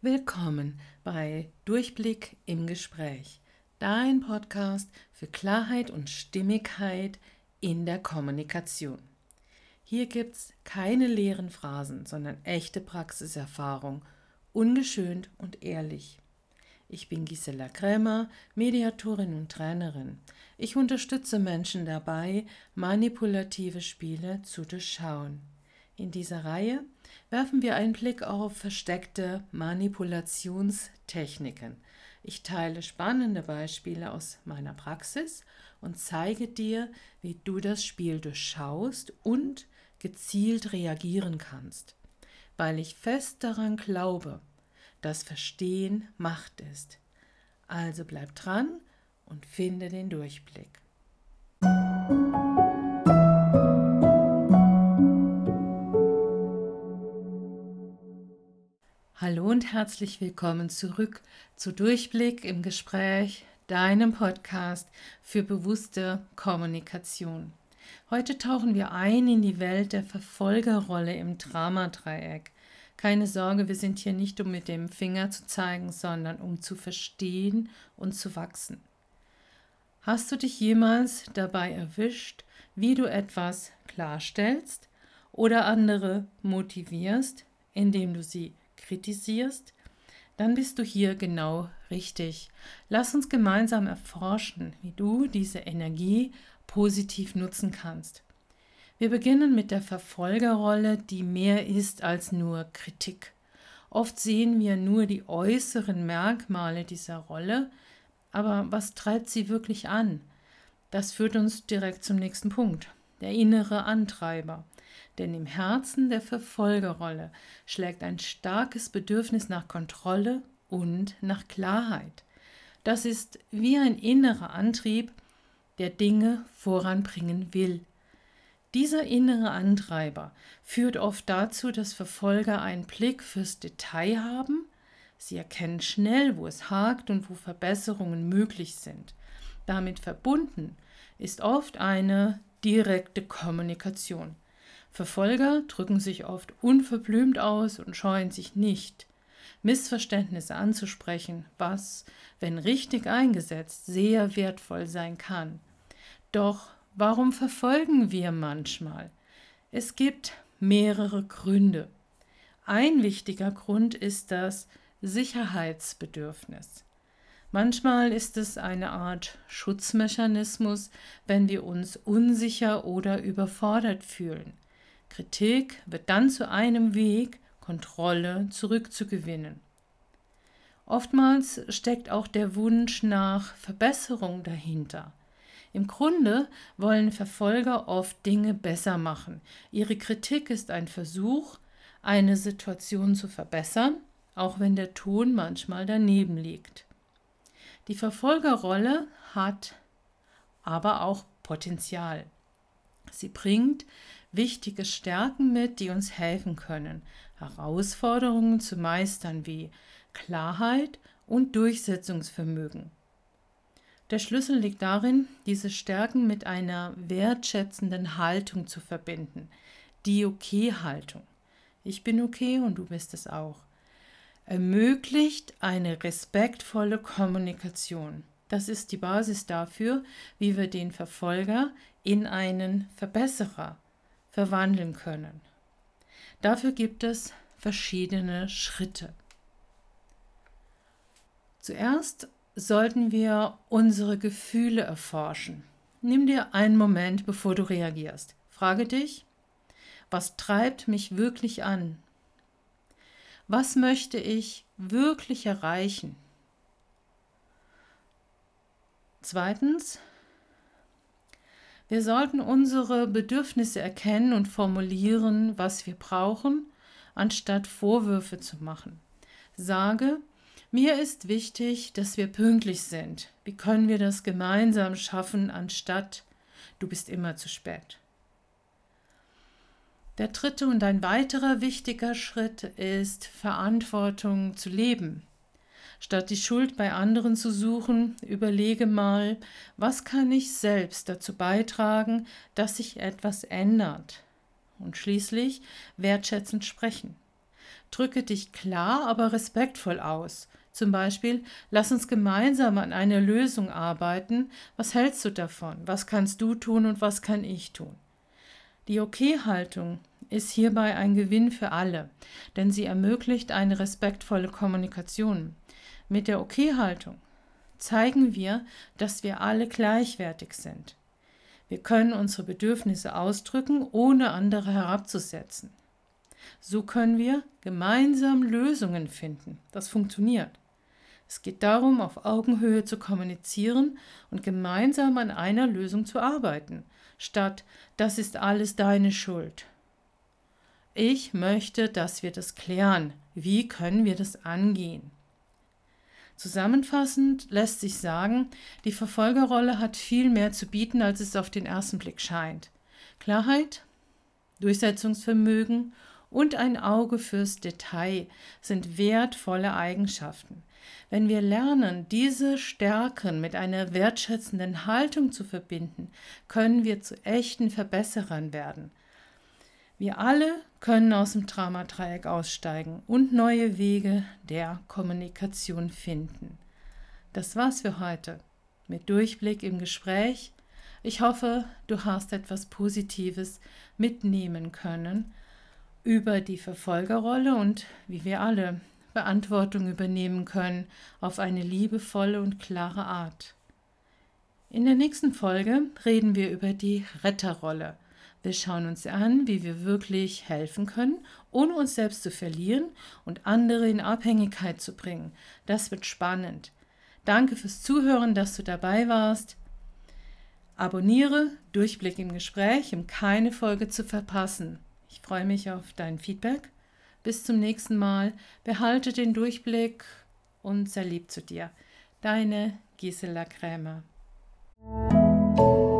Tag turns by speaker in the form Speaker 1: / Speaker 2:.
Speaker 1: Willkommen bei Durchblick im Gespräch, dein Podcast für Klarheit und Stimmigkeit in der Kommunikation. Hier gibt's keine leeren Phrasen, sondern echte Praxiserfahrung, ungeschönt und ehrlich. Ich bin Gisela Krämer, Mediatorin und Trainerin. Ich unterstütze Menschen dabei, manipulative Spiele zu durchschauen. In dieser Reihe werfen wir einen Blick auf versteckte Manipulationstechniken. Ich teile spannende Beispiele aus meiner Praxis und zeige dir, wie du das Spiel durchschaust und gezielt reagieren kannst, weil ich fest daran glaube, dass Verstehen Macht ist. Also bleib dran und finde den Durchblick. Hallo und herzlich willkommen zurück zu Durchblick im Gespräch, deinem Podcast für bewusste Kommunikation. Heute tauchen wir ein in die Welt der Verfolgerrolle im Dramadreieck. Keine Sorge, wir sind hier nicht, um mit dem Finger zu zeigen, sondern um zu verstehen und zu wachsen. Hast du dich jemals dabei erwischt, wie du etwas klarstellst oder andere motivierst, indem du sie kritisierst? Dann bist du hier genau richtig. Lass uns gemeinsam erforschen, wie du diese Energie positiv nutzen kannst. Wir beginnen mit der Verfolgerrolle, die mehr ist als nur Kritik. Oft sehen wir nur die äußeren Merkmale dieser Rolle, aber was treibt sie wirklich an? Das führt uns direkt zum nächsten Punkt, der innere Antreiber. Denn im Herzen der Verfolgerrolle schlägt ein starkes Bedürfnis nach Kontrolle und nach Klarheit. Das ist wie ein innerer Antrieb, der Dinge voranbringen will. Dieser innere Antreiber führt oft dazu, dass Verfolger einen Blick fürs Detail haben. Sie erkennen schnell, wo es hakt und wo Verbesserungen möglich sind. Damit verbunden ist oft eine direkte Kommunikation. Verfolger drücken sich oft unverblümt aus und scheuen sich nicht, Missverständnisse anzusprechen, was, wenn richtig eingesetzt, sehr wertvoll sein kann. Doch warum verfolgen wir manchmal? Es gibt mehrere Gründe. Ein wichtiger Grund ist das Sicherheitsbedürfnis. Manchmal ist es eine Art Schutzmechanismus, wenn wir uns unsicher oder überfordert fühlen. Kritik wird dann zu einem Weg, Kontrolle zurückzugewinnen. Oftmals steckt auch der Wunsch nach Verbesserung dahinter. Im Grunde wollen Verfolger oft Dinge besser machen. Ihre Kritik ist ein Versuch, eine Situation zu verbessern, auch wenn der Ton manchmal daneben liegt. Die Verfolgerrolle hat aber auch Potenzial. Sie bringt wichtige Stärken mit, die uns helfen können, Herausforderungen zu meistern wie Klarheit und Durchsetzungsvermögen. Der Schlüssel liegt darin, diese Stärken mit einer wertschätzenden Haltung zu verbinden, die Okay-Haltung. Ich bin okay und du bist es auch. Ermöglicht eine respektvolle Kommunikation. Das ist die Basis dafür, wie wir den Verfolger in einen Verbesserer verwandeln können. Dafür gibt es verschiedene Schritte. Zuerst sollten wir unsere Gefühle erforschen. Nimm dir einen Moment, bevor du reagierst. Frage dich, was treibt mich wirklich an? Was möchte ich wirklich erreichen? Zweitens, wir sollten unsere Bedürfnisse erkennen und formulieren, was wir brauchen, anstatt Vorwürfe zu machen. Sage, mir ist wichtig, dass wir pünktlich sind. Wie können wir das gemeinsam schaffen, anstatt du bist immer zu spät? Der dritte und ein weiterer wichtiger Schritt ist, Verantwortung zu leben. Statt die Schuld bei anderen zu suchen, überlege mal, was kann ich selbst dazu beitragen, dass sich etwas ändert? Und schließlich wertschätzend sprechen. Drücke dich klar, aber respektvoll aus. Zum Beispiel, lass uns gemeinsam an einer Lösung arbeiten. Was hältst du davon? Was kannst du tun und was kann ich tun? Die Okay-Haltung ist hierbei ein Gewinn für alle, denn sie ermöglicht eine respektvolle Kommunikation. Mit der Okay-Haltung zeigen wir, dass wir alle gleichwertig sind. Wir können unsere Bedürfnisse ausdrücken, ohne andere herabzusetzen. So können wir gemeinsam Lösungen finden. Das funktioniert. Es geht darum, auf Augenhöhe zu kommunizieren und gemeinsam an einer Lösung zu arbeiten, statt das ist alles deine Schuld. Ich möchte, dass wir das klären. Wie können wir das angehen? Zusammenfassend lässt sich sagen, die Verfolgerrolle hat viel mehr zu bieten, als es auf den ersten Blick scheint. Klarheit, Durchsetzungsvermögen und ein Auge fürs Detail sind wertvolle Eigenschaften. Wenn wir lernen, diese Stärken mit einer wertschätzenden Haltung zu verbinden, können wir zu echten Verbesserern werden. Wir alle können aus dem Dramadreieck aussteigen und neue Wege der Kommunikation finden. Das war's für heute mit Durchblick im Gespräch. Ich hoffe, du hast etwas Positives mitnehmen können über die Verfolgerrolle und wie wir alle Verantwortung übernehmen können auf eine liebevolle und klare Art. In der nächsten Folge reden wir über die Retterrolle. Wir schauen uns an, wie wir wirklich helfen können, ohne uns selbst zu verlieren und andere in Abhängigkeit zu bringen. Das wird spannend. Danke fürs Zuhören, dass du dabei warst. Abonniere Durchblick im Gespräch, um keine Folge zu verpassen. Ich freue mich auf dein Feedback. Bis zum nächsten Mal. Behalte den Durchblick und sei lieb zu dir. Deine Gisela Krämer.